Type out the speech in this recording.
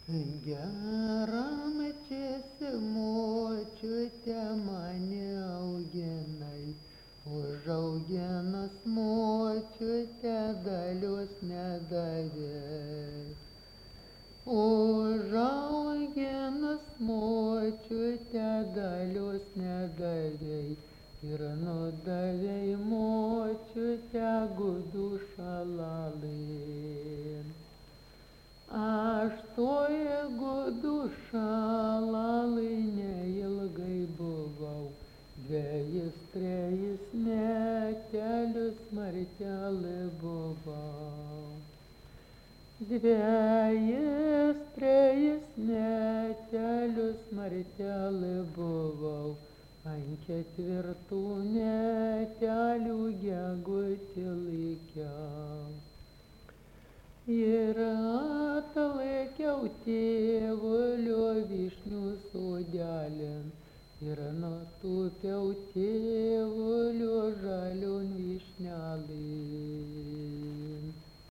Gera mačiasi močiutė mane auginai, užauginus močiutė dalios nedavė. Užauginus močiutę dalios nedavei ir nudavei močiutę gudų šalalin. Aš toje gudų šalalai neilgai buvau, 2-3 metelius martelį buvau. 2-3 metelius martelį buvau, ant 4 metelių gegutį laikiau. Ir atlaikiau tėvulio vyšnių sodelin, ir nutūpiau tėvulio žalion vyšnelin.